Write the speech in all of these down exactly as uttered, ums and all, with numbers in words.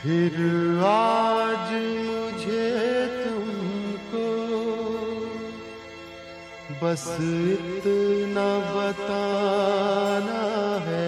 फिर आज मुझे तुमको बस इतना बताना है,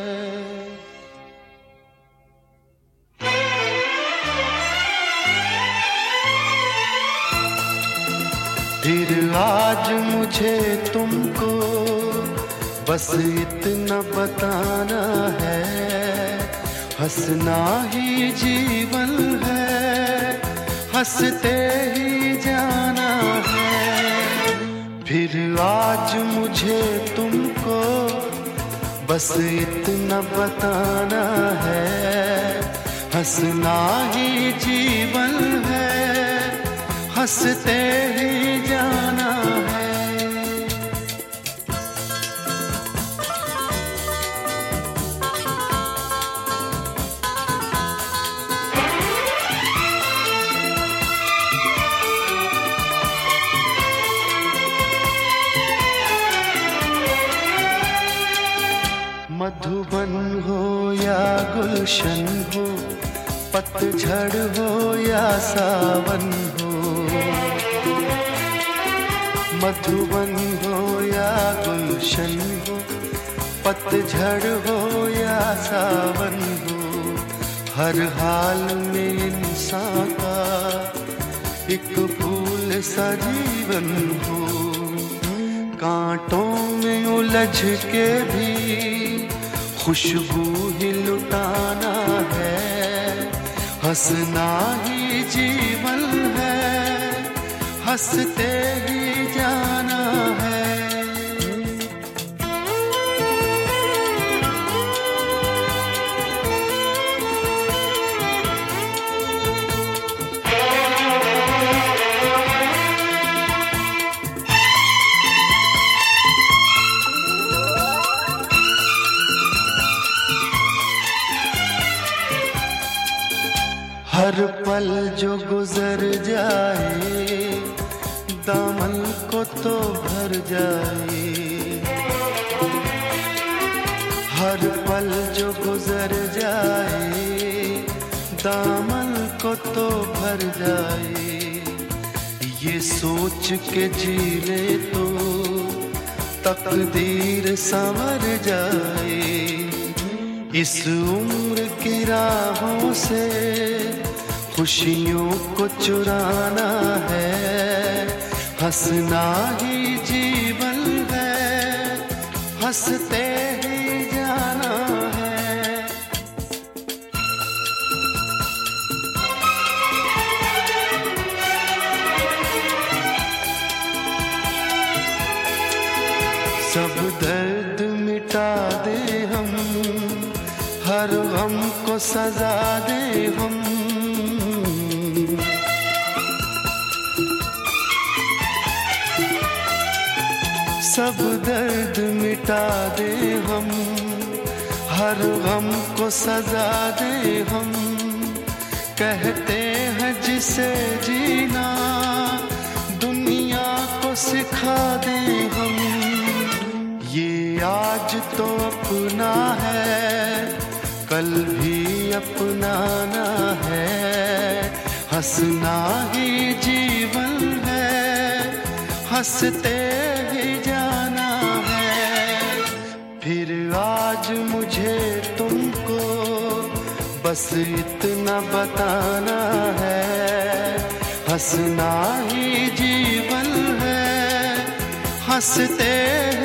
फिर आज मुझे तुमको बस इतना बताना है, हंसना ही जीवन है, हंसते ही जाना है। फिर आज मुझे तुमको बस इतना बताना है, हंसना ही जीवन है, हंसते ही जाना है। मधुबन हो या गुलशन हो, पतझड़ हो या सावन हो, मधुबन हो या गुलशन हो, पतझड़ हो या सावन हो, हर हाल में इंसान का एक फूल सा जीवन हो। कांटों में उलझ के भी खुशबू ही लुटाना है, हंसना ही जीवन है, हंसते ही जाना है। हर पल जो गुजर जाए दामन को तो भर जाए, हर पल जो गुजर जाए दामन को तो भर जाए। ये सोच के जी ले तो तकदीर संवर जाए। इस उम्र की राहों से खुशियों को चुराना है, हंसना ही जीवन है, हंसते ही जाना है। सब दर्द मिटा दे हम, हर गम को सजा दे हम, सब दर्द मिटा दे हम, हर गम को सजा दे हम। कहते हैं जिसे जीना दुनिया को सिखा दे हम। ये आज तो अपना है, कल भी अपनाना है, हंसना ही जीवन है, हंसते ही जाना है। फिर आज मुझे तुमको बस इतना बताना है, हंसना ही जीवन है, हंसते